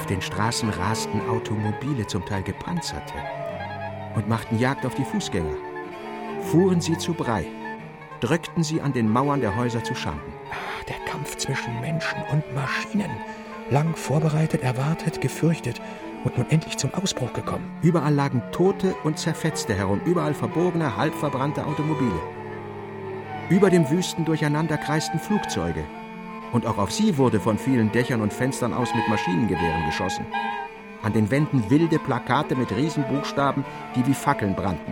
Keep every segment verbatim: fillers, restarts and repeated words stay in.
Auf den Straßen rasten Automobile, zum Teil gepanzerte, und machten Jagd auf die Fußgänger. Fuhren sie zu Brei, drückten sie an den Mauern der Häuser zu Schanden. Der Kampf zwischen Menschen und Maschinen. Lang vorbereitet, erwartet, gefürchtet und nun endlich zum Ausbruch gekommen. Überall lagen Tote und Zerfetzte herum, überall verborgene, halb verbrannte Automobile. Über dem wüsten Durcheinander kreisten Flugzeuge. Und auch auf sie wurde von vielen Dächern und Fenstern aus mit Maschinengewehren geschossen. An den Wänden wilde Plakate mit Riesenbuchstaben, die wie Fackeln brannten.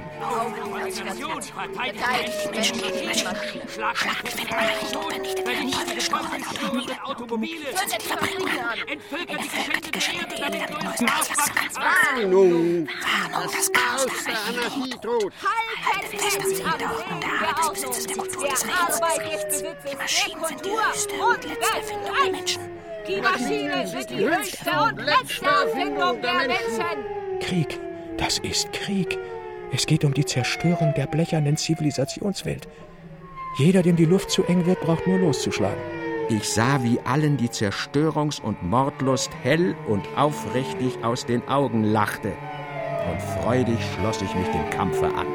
Warnung! Das Chaos der Anarchie droht! Halten Sie am Leben der Autos! Der Arbeit des Besitzes, der Kultur und der Menschen! Die Maschinen sind die höchste und letzte Erfindung der Menschen! Krieg, das ist Krieg. Es geht um die Zerstörung der blechernen Zivilisationswelt. Jeder, dem die Luft zu eng wird, braucht nur loszuschlagen. Ich sah, wie allen die Zerstörungs- und Mordlust hell und aufrichtig aus den Augen lachte. Und freudig schloss ich mich dem Kampfe an.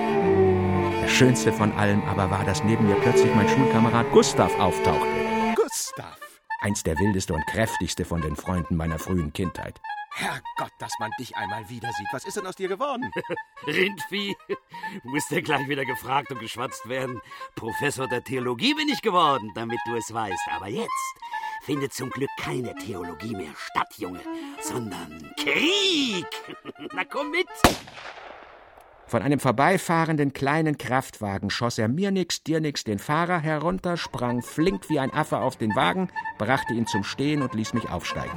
Das Schönste von allem aber war, dass neben mir plötzlich mein Schulkamerad Gustav auftauchte. Gustav! Einst der wildeste und kräftigste von den Freunden meiner frühen Kindheit. Herrgott, dass man dich einmal wieder sieht. Was ist denn aus dir geworden? Rindvieh. Muss denn gleich wieder gefragt und geschwatzt werden. Professor der Theologie bin ich geworden, damit du es weißt. Aber jetzt findet zum Glück keine Theologie mehr statt, Junge, sondern Krieg. Na komm mit. Von einem vorbeifahrenden kleinen Kraftwagen schoss er mir nix, dir nix den Fahrer herunter, sprang flink wie ein Affe auf den Wagen, brachte ihn zum Stehen und ließ mich aufsteigen.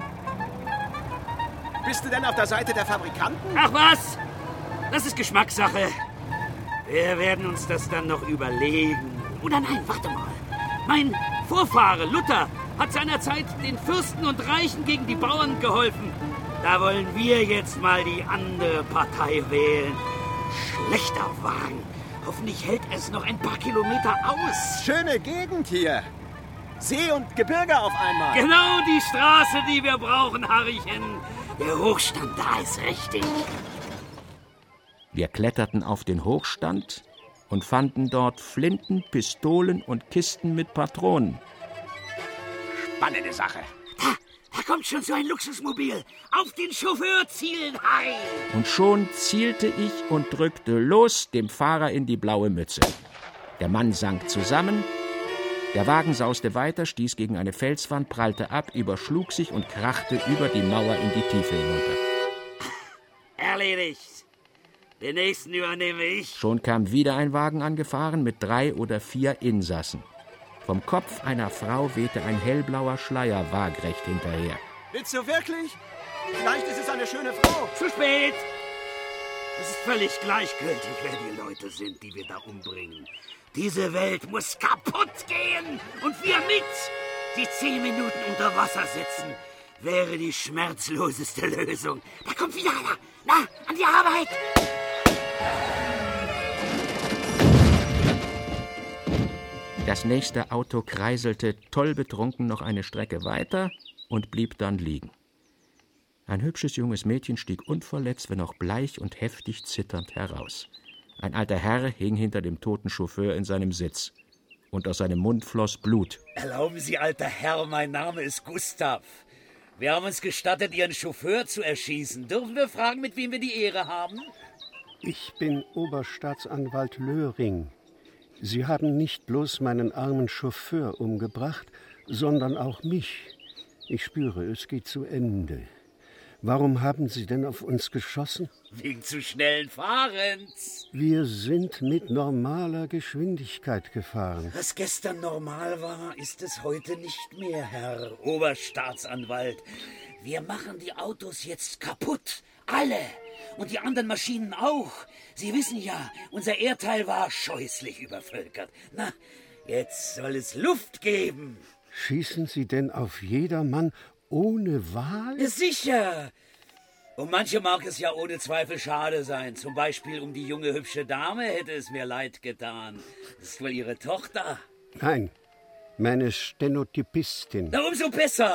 Bist du denn auf der Seite der Fabrikanten? Ach was, das ist Geschmackssache. Wir werden uns das dann noch überlegen. Oder nein, warte mal. Mein Vorfahre Luther hat seinerzeit den Fürsten und Reichen gegen die Bauern geholfen. Da wollen wir jetzt mal die andere Partei wählen. Schlechter Wagen. Hoffentlich hält es noch ein paar Kilometer aus. Schöne Gegend hier. See und Gebirge auf einmal. Genau die Straße, die wir brauchen, Harrychen. Der Hochstand da ist richtig. Wir kletterten auf den Hochstand und fanden dort Flinten, Pistolen und Kisten mit Patronen. Spannende Sache. Da, da kommt schon so ein Luxusmobil. Auf den Chauffeur zielen, Harry. Und schon zielte ich und drückte los, dem Fahrer in die blaue Mütze. Der Mann sank zusammen. Der Wagen sauste weiter, stieß gegen eine Felswand, prallte ab, überschlug sich und krachte über die Mauer in die Tiefe hinunter. Erledigt. Den nächsten übernehme ich. Schon kam wieder ein Wagen angefahren mit drei oder vier Insassen. Vom Kopf einer Frau wehte ein hellblauer Schleier waagrecht hinterher. Willst du wirklich? Vielleicht ist es eine schöne Frau. Zu spät. Es ist völlig gleichgültig, wer die Leute sind, die wir da umbringen. Diese Welt muss kaputt gehen und wir mit. Die zehn Minuten unter Wasser sitzen wäre die schmerzloseste Lösung. Da kommt wieder einer. Na, an die Arbeit. Das nächste Auto kreiselte tollbetrunken noch eine Strecke weiter und blieb dann liegen. Ein hübsches junges Mädchen stieg unverletzt, wenn auch bleich und heftig zitternd heraus. Ein alter Herr hing hinter dem toten Chauffeur in seinem Sitz. Und aus seinem Mund floss Blut. Erlauben Sie, alter Herr, mein Name ist Gustav. Wir haben uns gestattet, Ihren Chauffeur zu erschießen. Dürfen wir fragen, mit wem wir die Ehre haben? Ich bin Oberstaatsanwalt Löhring. Sie haben nicht bloß meinen armen Chauffeur umgebracht, sondern auch mich. Ich spüre, es geht zu Ende. Warum haben Sie denn auf uns geschossen? Wegen zu schnellen Fahrens. Wir sind mit normaler Geschwindigkeit gefahren. Was gestern normal war, ist es heute nicht mehr, Herr Oberstaatsanwalt. Wir machen die Autos jetzt kaputt. Alle. Und die anderen Maschinen auch. Sie wissen ja, unser Erdteil war scheußlich übervölkert. Na, jetzt soll es Luft geben. Schießen Sie denn auf jedermann ohne Wahl? Ja, sicher. Um manche mag es ja ohne Zweifel schade sein. Zum Beispiel um die junge, hübsche Dame hätte es mir leid getan. Das ist wohl Ihre Tochter. Nein, meine Stenotypistin. Na, umso besser.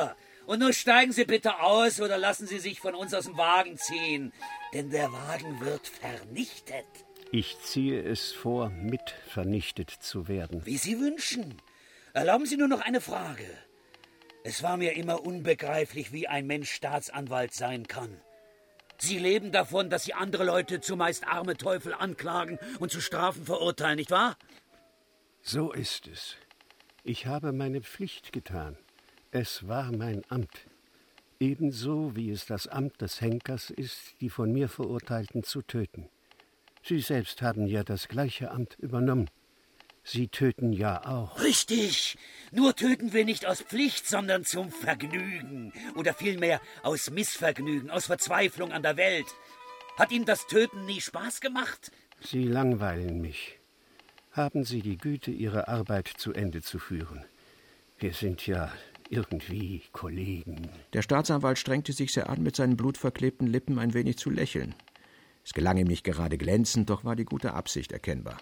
Und nun steigen Sie bitte aus oder lassen Sie sich von uns aus dem Wagen ziehen, denn der Wagen wird vernichtet. Ich ziehe es vor, mit vernichtet zu werden. Wie Sie wünschen. Erlauben Sie nur noch eine Frage. Es war mir immer unbegreiflich, wie ein Mensch Staatsanwalt sein kann. Sie leben davon, dass Sie andere Leute, zumeist arme Teufel, anklagen und zu Strafen verurteilen, nicht wahr? So ist es. Ich habe meine Pflicht getan. Es war mein Amt. Ebenso wie es das Amt des Henkers ist, die von mir Verurteilten zu töten. Sie selbst haben ja das gleiche Amt übernommen. Sie töten ja auch. Richtig. Nur töten wir nicht aus Pflicht, sondern zum Vergnügen. Oder vielmehr aus Missvergnügen, aus Verzweiflung an der Welt. Hat Ihnen das Töten nie Spaß gemacht? Sie langweilen mich. Haben Sie die Güte, Ihre Arbeit zu Ende zu führen. Wir sind ja irgendwie Kollegen. Der Staatsanwalt strengte sich sehr an, mit seinen blutverklebten Lippen ein wenig zu lächeln. Es gelang ihm nicht gerade glänzend, doch war die gute Absicht erkennbar.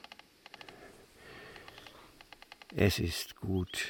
Es ist gut.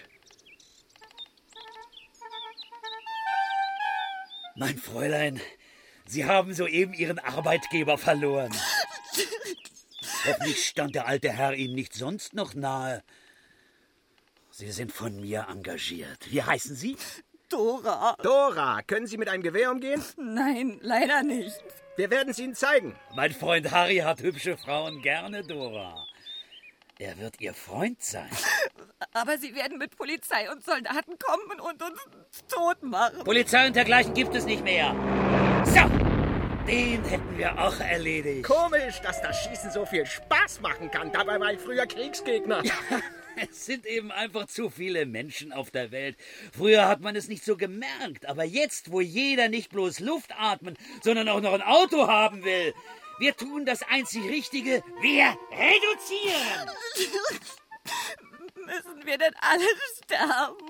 Mein Fräulein, Sie haben soeben Ihren Arbeitgeber verloren. Hoffentlich stand der alte Herr Ihnen nicht sonst noch nahe. Sie sind von mir engagiert. Wie heißen Sie? Dora. Dora, können Sie mit einem Gewehr umgehen? Nein, leider nicht. Wir werden es Ihnen zeigen. Mein Freund Harry hat hübsche Frauen gerne, Dora. Er wird Ihr Freund sein. Aber Sie werden mit Polizei und Soldaten kommen und uns tot machen. Polizei und dergleichen gibt es nicht mehr. So, den hätten wir auch erledigt. Komisch, dass das Schießen so viel Spaß machen kann. Dabei war ich früher Kriegsgegner. Ja, es sind eben einfach zu viele Menschen auf der Welt. Früher hat man es nicht so gemerkt. Aber jetzt, wo jeder nicht bloß Luft atmen, sondern auch noch ein Auto haben will... Wir tun das einzig Richtige, wir reduzieren. Müssen wir denn alle sterben?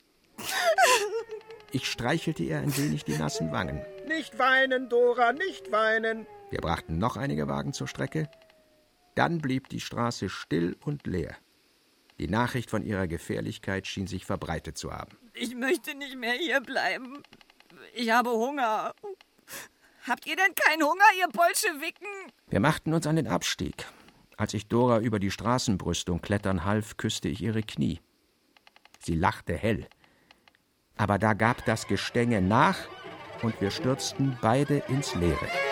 Ich streichelte ihr ein wenig die nassen Wangen. Nicht weinen, Dora, nicht weinen. Wir brachten noch einige Wagen zur Strecke. Dann blieb die Straße still und leer. Die Nachricht von ihrer Gefährlichkeit schien sich verbreitet zu haben. Ich möchte nicht mehr hier bleiben. Ich habe Hunger. Habt ihr denn keinen Hunger, ihr Bolschewiken? Wir machten uns an den Abstieg. Als ich Dora über die Straßenbrüstung klettern half, küsste ich ihre Knie. Sie lachte hell. Aber da gab das Gestänge nach und wir stürzten beide ins Leere.